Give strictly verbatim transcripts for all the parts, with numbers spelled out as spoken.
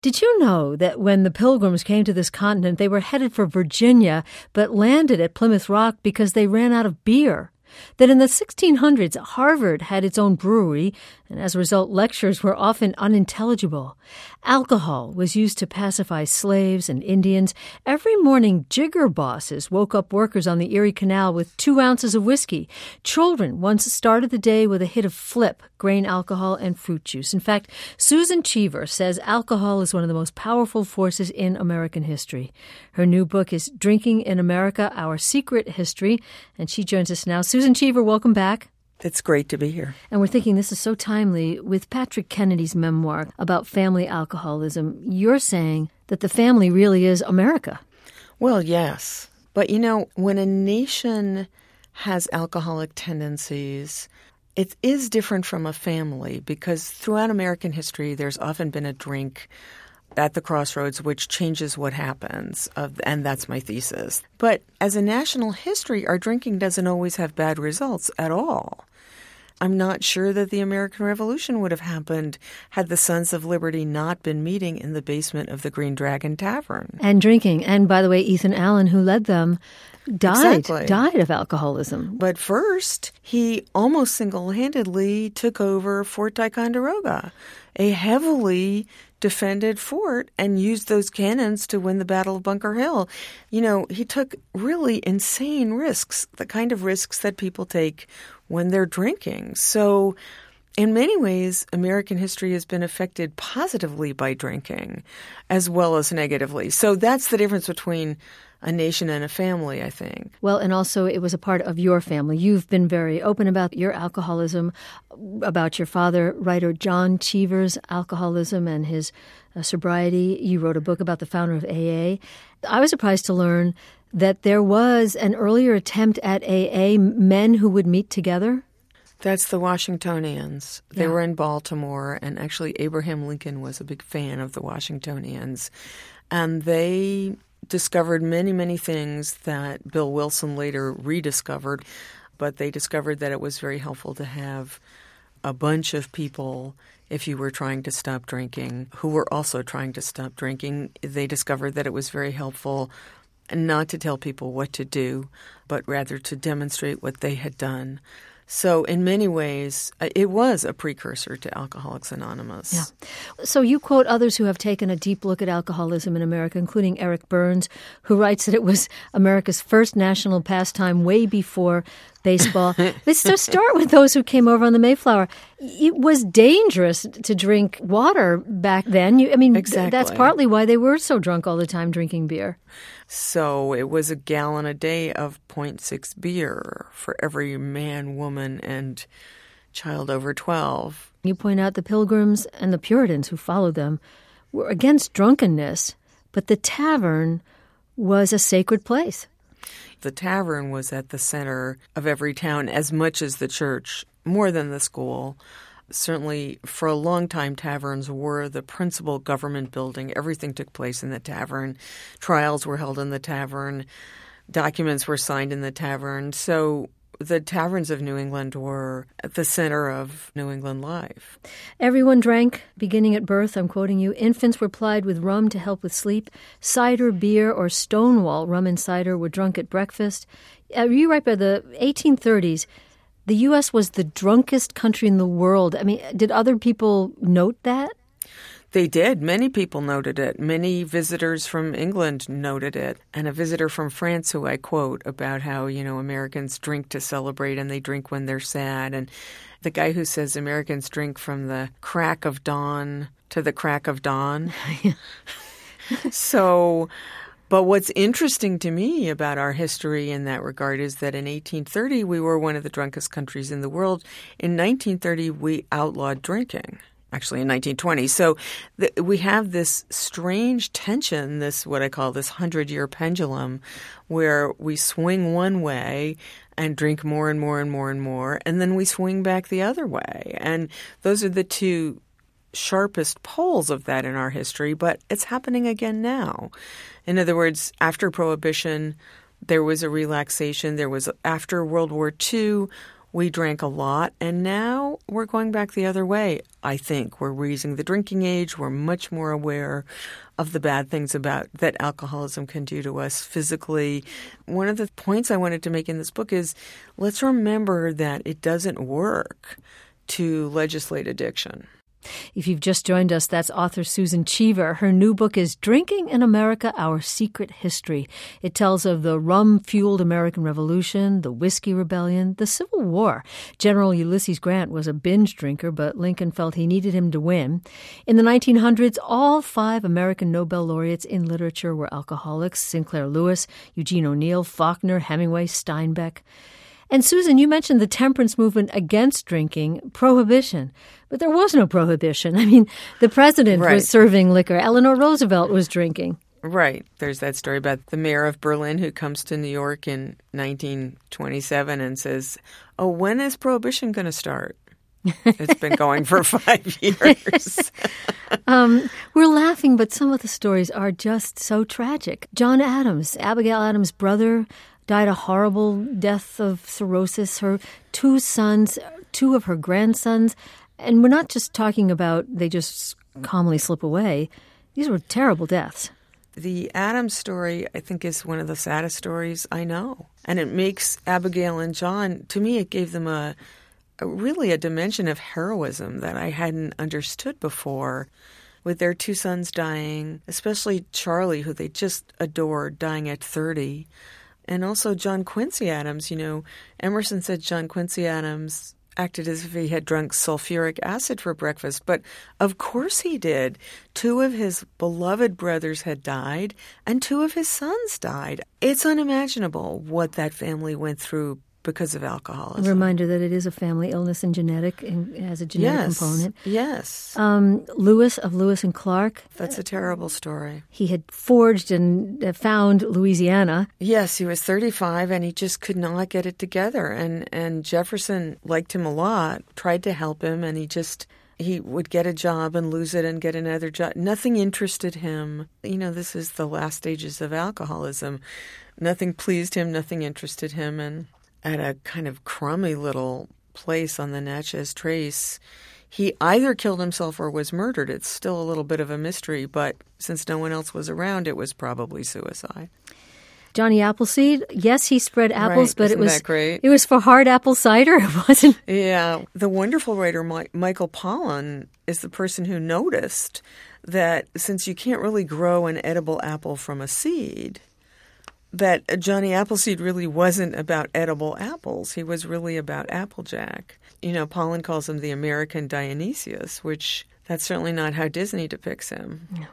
Did you know that when the Pilgrims came to this continent, they were headed for Virginia, but landed at Plymouth Rock because they ran out of beer? That in the sixteen hundreds, Harvard had its own brewery, and as a result, lectures were often unintelligible. Alcohol was used to pacify slaves and Indians. Every morning, jigger bosses woke up workers on the Erie Canal with two ounces of whiskey. Children once started the day with a hit of Flip, grain alcohol, and fruit juice. In fact, Susan Cheever says alcohol is one of the most powerful forces in American history. Her new book is Drinking in America, Our Secret History, and she joins us now. Susan Cheever, welcome back. It's great to be here. And we're thinking this is so timely with Patrick Kennedy's memoir about family alcoholism. You're saying that the family really is America. Well, yes. But, you know, when a nation has alcoholic tendencies, it is different from a family because throughout American history, there's often been a drink at the crossroads which changes what happens, of, and that's my thesis. But as a national history, our drinking doesn't always have bad results at all. I'm not sure that the American Revolution would have happened had the Sons of Liberty not been meeting in the basement of the Green Dragon Tavern. And drinking. And by the way, Ethan Allen, who led them, died, exactly. died of alcoholism. But first, he almost single-handedly took over Fort Ticonderoga, a heavily defended fort, and used those cannons to win the Battle of Bunker Hill. You know, he took really insane risks, the kind of risks that people take when they're drinking. So in many ways, American history has been affected positively by drinking as well as negatively. So that's the difference between a nation and a family, I think. Well, and also it was a part of your family. You've been very open about your alcoholism, about your father, writer John Cheever's alcoholism and his uh, sobriety. You wrote a book about the founder of A A. I was surprised to learn that there was an earlier attempt at A A, men who would meet together. That's the Washingtonians. They Yeah. were in Baltimore, and actually Abraham Lincoln was a big fan of the Washingtonians. And they discovered many, many things that Bill Wilson later rediscovered, but they discovered that it was very helpful to have a bunch of people, if you were trying to stop drinking, who were also trying to stop drinking. They discovered that it was very helpful not to tell people what to do, but rather to demonstrate what they had done. So in many ways, it was a precursor to Alcoholics Anonymous. Yeah. So you quote others who have taken a deep look at alcoholism in America, including Eric Burns, who writes that it was America's first national pastime way before baseball. Let's just start with those who came over on the Mayflower. It was dangerous to drink water back then. You, I mean, exactly. That's partly why they were so drunk all the time drinking beer. So it was a gallon a day of point six beer for every man, woman, and child over twelve. You point out the Pilgrims and the Puritans who followed them were against drunkenness, but the tavern was a sacred place. The tavern was at the center of every town as much as the church, more than the school. Certainly, for a long time, taverns were the principal government building. Everything took place in the tavern. Trials were held in the tavern. Documents were signed in the tavern. So the taverns of New England were at the center of New England life. Everyone drank, beginning at birth. I'm quoting you. Infants were plied with rum to help with sleep. Cider, beer, or Stonewall rum and cider were drunk at breakfast. Uh, you write by the eighteen thirties, the U S was the drunkest country in the world. I mean, did other people note that? They did. Many people noted it. Many visitors from England noted it. And a visitor from France who I quote about how, you know, Americans drink to celebrate and they drink when they're sad. And the guy who says Americans drink from the crack of dawn to the crack of dawn. So, but what's interesting to me about our history in that regard is that in eighteen thirty, we were one of the drunkest countries in the world. In nineteen thirty, we outlawed drinking. Actually, in nineteen twenty. So th- we have this strange tension, this what I call this hundred-year pendulum, where we swing one way and drink more and more and more and more, and then we swing back the other way. And those are the two sharpest poles of that in our history, but it's happening again now. In other words, after Prohibition, there was a relaxation. There was, after World War Two, we drank a lot, and now we're going back the other way, I think. We're raising the drinking age. We're much more aware of the bad things about that alcoholism can do to us physically. One of the points I wanted to make in this book is let's remember that it doesn't work to legislate addiction. If you've just joined us, that's author Susan Cheever. Her new book is Drinking in America, Our Secret History. It tells of the rum-fueled American Revolution, the Whiskey Rebellion, the Civil War. General Ulysses Grant was a binge drinker, but Lincoln felt he needed him to win. In the nineteen hundreds, all five American Nobel laureates in literature were alcoholics: Sinclair Lewis, Eugene O'Neill, Faulkner, Hemingway, Steinbeck. And Susan, you mentioned the temperance movement against drinking, prohibition. But there was no prohibition. I mean, the president right. was serving liquor. Eleanor Roosevelt was drinking. Right. There's that story about the mayor of Berlin who comes to New York in nineteen twenty-seven and says, oh, when is prohibition going to start? It's been going for five years. um, we're laughing, but some of the stories are just so tragic. John Adams, Abigail Adams' brother, died a horrible death of cirrhosis. Her two sons, two of her grandsons, and we're not just talking about they just calmly slip away. These were terrible deaths. The Adams story, I think, is one of the saddest stories I know. And it makes Abigail and John, to me, it gave them a, a really a dimension of heroism that I hadn't understood before. With their two sons dying, especially Charlie, who they just adored, dying at thirty. And also John Quincy Adams, you know, Emerson said John Quincy Adams acted as if he had drunk sulfuric acid for breakfast. But of course he did. Two of his beloved brothers had died, and two of his sons died. It's unimaginable what that family went through because of alcoholism. A reminder that it is a family illness and genetic, and has a genetic yes, component. Yes. Um, Lewis of Lewis and Clark. That's a terrible story. He had forged and found Louisiana. Yes, he was thirty-five and he just could not get it together. And, and Jefferson liked him a lot, tried to help him, and he just... He would get a job and lose it and get another job. Nothing interested him. You know, this is the last stages of alcoholism. Nothing pleased him, nothing interested him, and... at a kind of crummy little place on the Natchez Trace, he either killed himself or was murdered. It's still a little bit of a mystery, but since no one else was around, it was probably suicide. Johnny Appleseed, yes, he spread apples, right. but Isn't it was that great? It was for hard apple cider. It wasn't. Yeah, the wonderful writer Mi- Michael Pollan is the person who noticed that since you can't really grow an edible apple from a seed, that Johnny Appleseed really wasn't about edible apples. He was really about Applejack. You know, Pollan calls him the American Dionysius, which that's certainly not how Disney depicts him. No.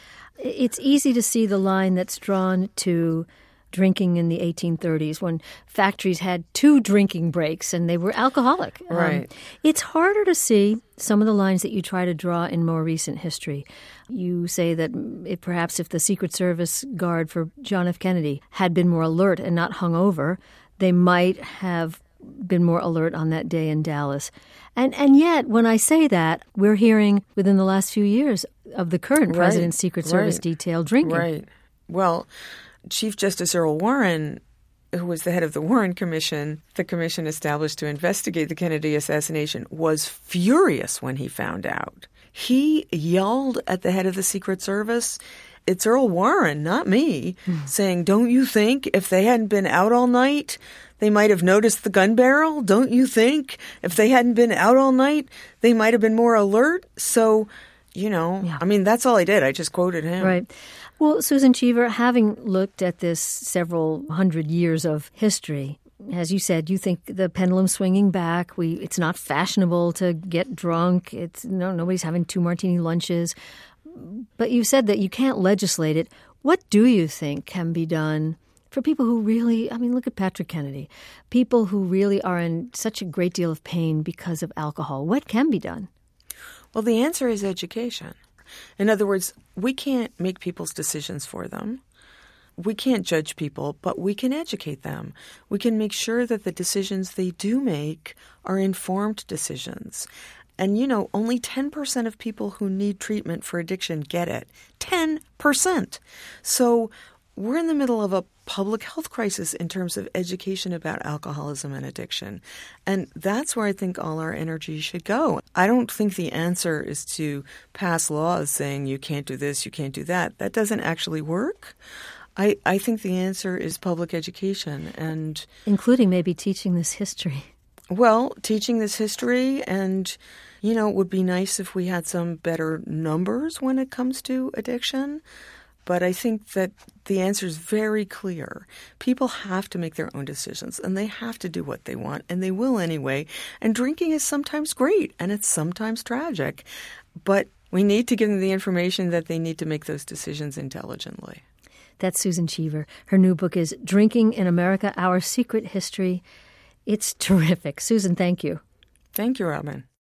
It's easy to see the line that's drawn to drinking in the eighteen thirties when factories had two drinking breaks and they were alcoholic. Right. Um, it's harder to see some of the lines that you try to draw in more recent history. You say that it, perhaps if the Secret Service guard for John F. Kennedy had been more alert and not hungover, they might have been more alert on that day in Dallas. And and yet, when I say that, we're hearing within the last few years of the current right. president's Secret Service right. detail drinking. Right. Well, Chief Justice Earl Warren, who was the head of the Warren Commission, the commission established to investigate the Kennedy assassination, was furious when he found out. He yelled at the head of the Secret Service, it's Earl Warren, not me, mm. saying, don't you think if they hadn't been out all night, they might have noticed the gun barrel? Don't you think if they hadn't been out all night, they might have been more alert? So, you know, yeah. I mean, that's all I did. I just quoted him. Right. Well, Susan Cheever, having looked at this several hundred years of history, as you said, you think the pendulum's swinging back. We, it's not fashionable to get drunk. It's no, nobody's having two martini lunches. But you said that you can't legislate it. What do you think can be done for people who really, I mean, look at Patrick Kennedy, people who really are in such a great deal of pain because of alcohol? What can be done? Well, the answer is education. In other words, we can't make people's decisions for them. We can't judge people, but we can educate them. We can make sure that the decisions they do make are informed decisions. And, you know, only ten percent of people who need treatment for addiction get it. ten percent. So we're in the middle of a public health crisis in terms of education about alcoholism and addiction. And that's where I think all our energy should go. I don't think the answer is to pass laws saying you can't do this, you can't do that. That doesn't actually work. I, I think the answer is public education, and including maybe teaching this history. Well, teaching this history, and, you know, it would be nice if we had some better numbers when it comes to addiction. But I think that the answer is very clear. People have to make their own decisions, and they have to do what they want, and they will anyway. And drinking is sometimes great, and it's sometimes tragic. But we need to give them the information that they need to make those decisions intelligently. That's Susan Cheever. Her new book is Drinking in America, Our Secret History. It's terrific. Susan, thank you. Thank you, Robin.